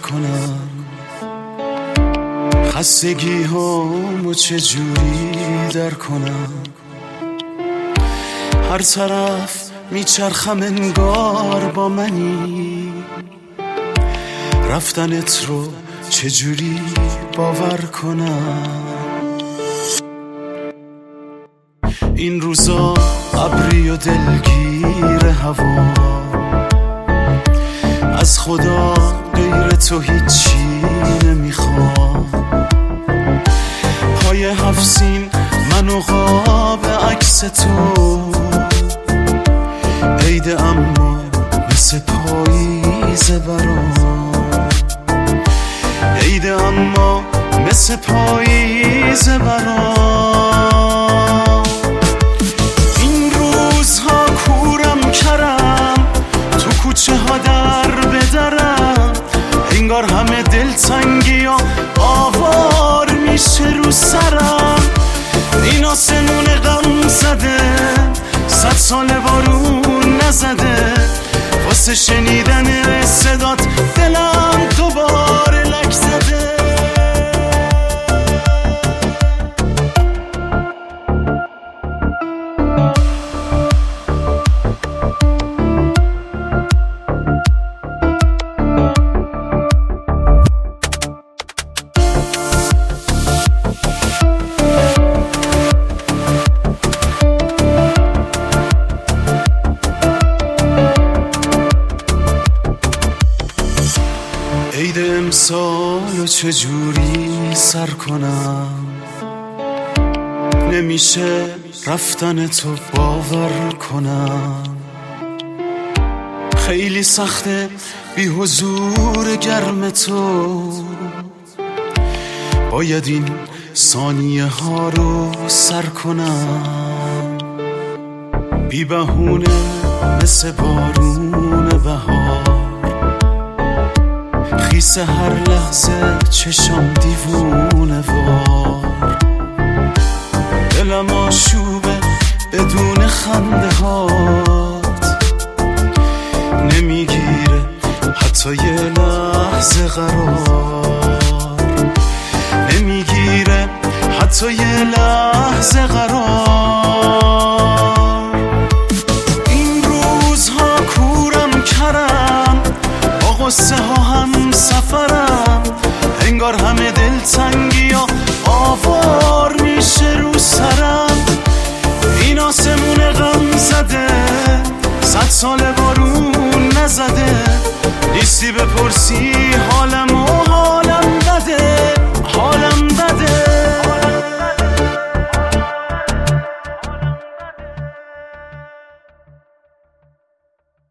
کنم، خستگی همو چجوری در کنم. هر طرف میچرخم انگار با منی، رفتنت رو چجوری باور کنم. این روزا ابری و دلگیر هوا، از خدا غیر تو هیچی نمیخوام. پای هفسین من و قاب عکس تو عیده، اما مثل پاییزه برام. عیده اما مثل پاییزه برام. این روزها کورم کرم، تو کوچه ها در بدرم، انگار همه دلتنگی و آوار میشه رو سرم. این آسمون غم زده 100 سال بارون نزده، واسه شنیدن صدات دلم دوباره لک زده. عید امسالو چجوری سر کنم، نمیشه رفتن تو باور کنم. خیلی سخته بی حضور گرم تو، باید این ثانیه ها رو سر کنم. بی بهونه مثل بارون بهار، خیس هر لحظه چشم دیوونه وار. دلم آشوبه بدون خنده هات، نمیگیره حتی یه لحظه قرار. نمیگیره حتی یه لحظه قرار. این روزها کورم کرم، با غصه ها هم سفرم، انگار همه دلتنگ